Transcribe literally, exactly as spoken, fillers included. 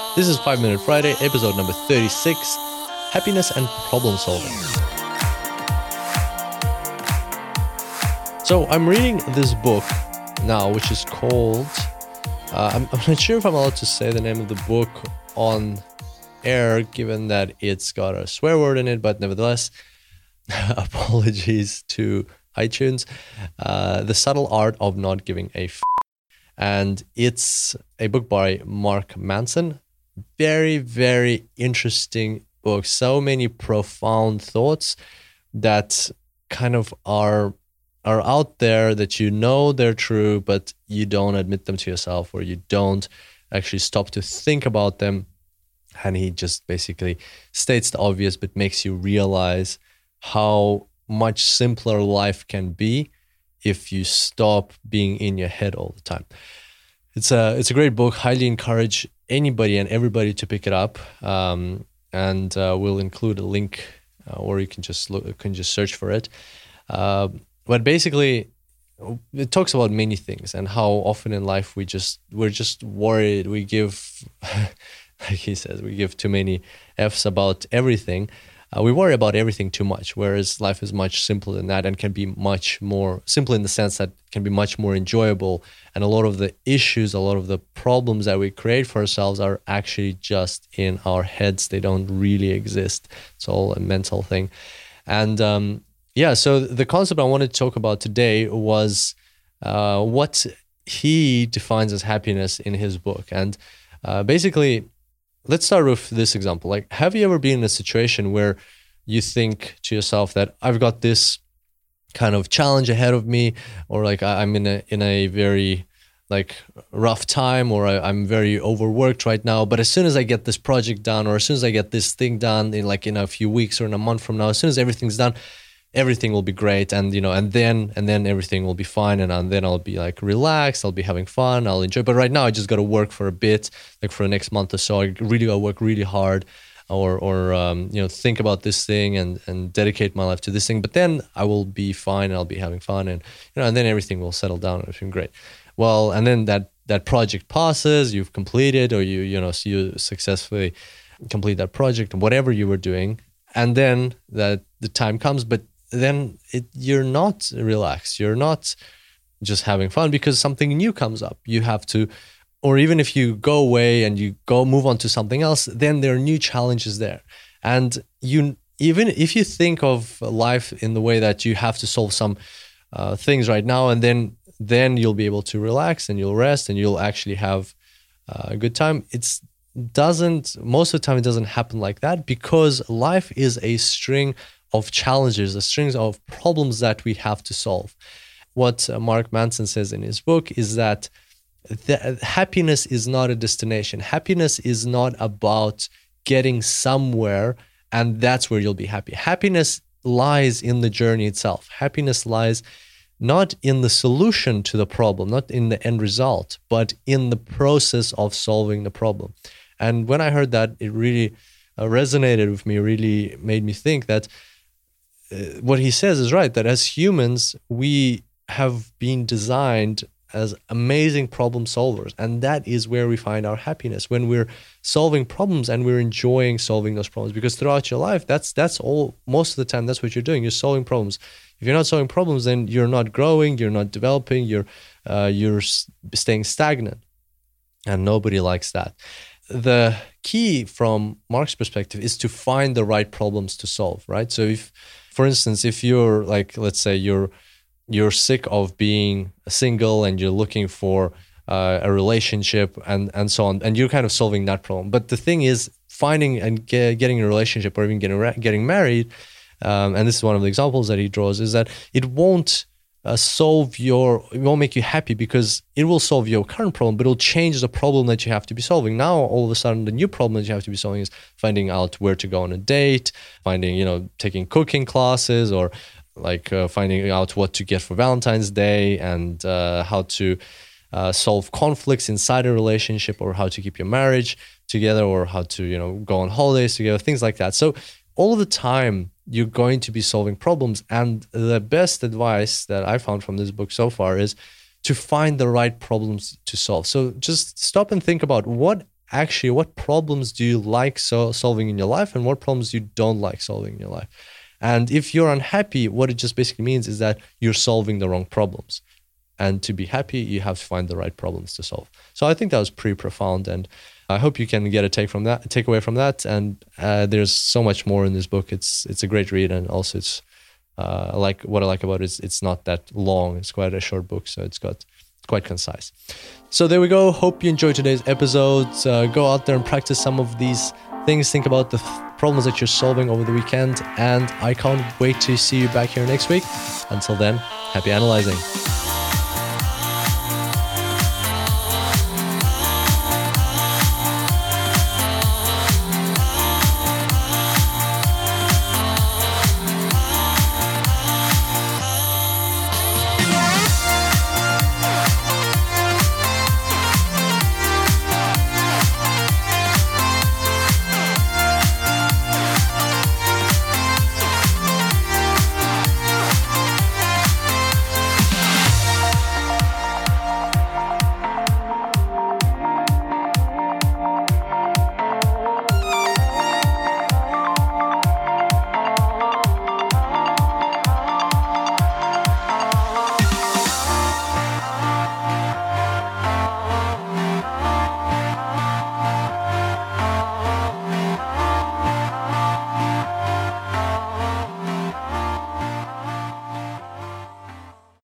This is five Minute Friday, episode number thirty-six, Happiness and Problem Solving. So I'm reading this book now, which is called, uh, I'm, I'm not sure if I'm allowed to say the name of the book on air, given that it's got a swear word in it, but nevertheless, apologies to iTunes. Uh, The Subtle Art of Not Giving a F***. And it's a book by Mark Manson. Very, very interesting book. So many profound thoughts that kind of are are out there that you know they're true, but you don't admit them to yourself, or you don't actually stop to think about them. And he just basically states the obvious, but makes you realize how much simpler life can be if you stop being in your head all the time. It's a it's a great book. Highly encourage anybody and everybody to pick it up. Um, and uh, we'll include a link, uh, or you can just look, can just search for it. Uh, but basically, it talks about many things and how often in life we just we're just worried. We give, like he says, we give too many F's about everything. Uh, we worry about everything too much, whereas life is much simpler than that and can be much more simple in the sense that it can be much more enjoyable. And a lot of the issues, a lot of the problems that we create for ourselves are actually just in our heads. They don't really exist. It's all a mental thing. And um, yeah, so the concept I wanted to talk about today was uh, what he defines as happiness in his book. And uh, basically, let's start with this example. Like, have you ever been in a situation where you think to yourself that I've got this kind of challenge ahead of me, or like I'm in a in a very like rough time, or I, I'm very overworked right now. But as soon as I get this project done, or as soon as I get this thing done in like in a few weeks or in a month from now, as soon as everything's done, everything will be great, and you know, and then and then everything will be fine, and, and then I'll be like relaxed, I'll be having fun, I'll enjoy. But right now, I just got to work for a bit, like for the next month or so. I really got to work really hard, or or um, you know, think about this thing and and dedicate my life to this thing. But then I will be fine, and I'll be having fun, and you know, and then everything will settle down and everything great. Well, and then that that project passes, you've completed, or you you know, so you successfully complete that project, whatever you were doing, and then that the time comes, but then it, you're not relaxed. You're not just having fun because something new comes up. You have to, or even if you go away and you go move on to something else, then there are new challenges there. And you, even if you think of life in the way that you have to solve some uh, things right now, and then then you'll be able to relax and you'll rest and you'll actually have uh, a good time. It's doesn't most of the time it doesn't happen like that, because life is a string of challenges, a string of problems that we have to solve. What uh, Mark Manson says in his book is that the, happiness is not a destination. Happiness is not about getting somewhere and that's where you'll be happy. Happiness lies in the journey itself. Happiness lies not in the solution to the problem, not in the end result, but in the process of solving the problem. And when I heard that, it really uh, resonated with me, really made me think that Uh, what he says is right, that as humans, we have been designed as amazing problem solvers. And that is where we find our happiness, when we're solving problems and we're enjoying solving those problems. Because throughout your life, that's that's all, most of the time, that's what you're doing. You're solving problems. If you're not solving problems, then you're not growing, you're not developing, you're uh, you're staying stagnant. And nobody likes that. The key from Mark's perspective is to find the right problems to solve, right? So if, for instance, if you're like, let's say you're you're sick of being single and you're looking for uh, a relationship and and so on, and you're kind of solving that problem. But the thing is, finding and get, getting a relationship or even getting getting married, um, and this is one of the examples that he draws, is that it won't uh, solve your, it won't make you happy, because it will solve your current problem, but it'll change the problem that you have to be solving. Now, all of a sudden, the new problem that you have to be solving is finding out where to go on a date, finding, you know, taking cooking classes, or like uh, finding out what to get for Valentine's Day, and uh, how to uh, solve conflicts inside a relationship, or how to keep your marriage together, or how to, you know, go on holidays together, things like that. So all the time, you're going to be solving problems. And the best advice that I found from this book so far is to find the right problems to solve. So just stop and think about, what actually what problems do you like so solving in your life and what problems you don't like solving in your life. And if you're unhappy, what it just basically means is that you're solving the wrong problems. And to be happy, you have to find the right problems to solve. So I think that was pretty profound, and I hope you can get a take from that, take away from that. And uh, there's so much more in this book. It's it's a great read, and also it's uh, like what I like about it is it's not that long. It's quite a short book, so it's got quite concise. So there we go. Hope you enjoyed today's episode. Uh, go out there and practice some of these things. Think about the th- problems that you're solving over the weekend, and I can't wait to see you back here next week. Until then, happy analyzing.